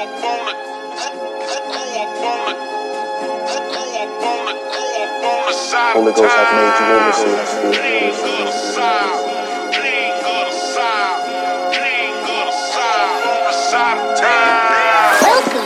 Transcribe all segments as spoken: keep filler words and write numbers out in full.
Holy Ghost hath made you Holy Ghost. Clean good aside, clean good aside, clean good aside, aside of time. Welcome.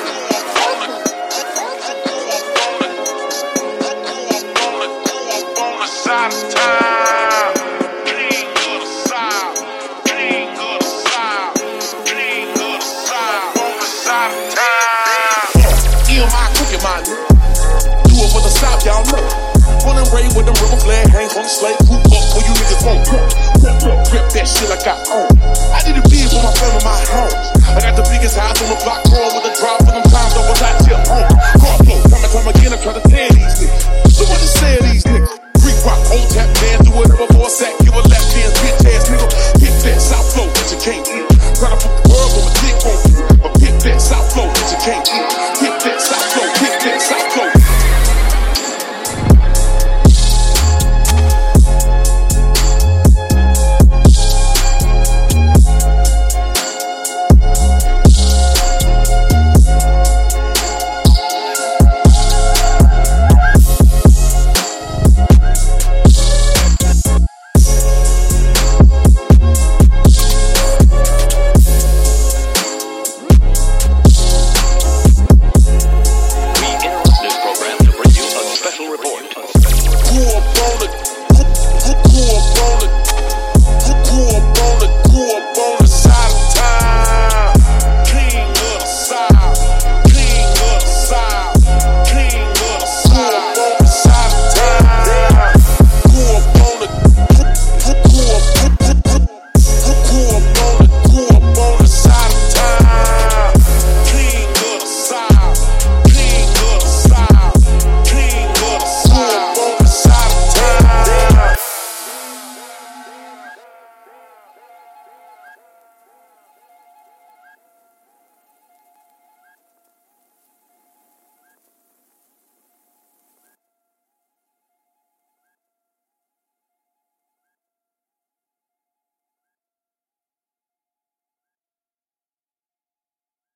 Aside of time. Clean good aside, clean good aside, clean good aside, aside of time. E M I cooking my nigga. Do it for the South, y'all know. Born and raised with them river flag hangs on the slave. Whoop up for you niggas won't. Grip that shit like I own. I did a bid for my family, my homes. I got the biggest house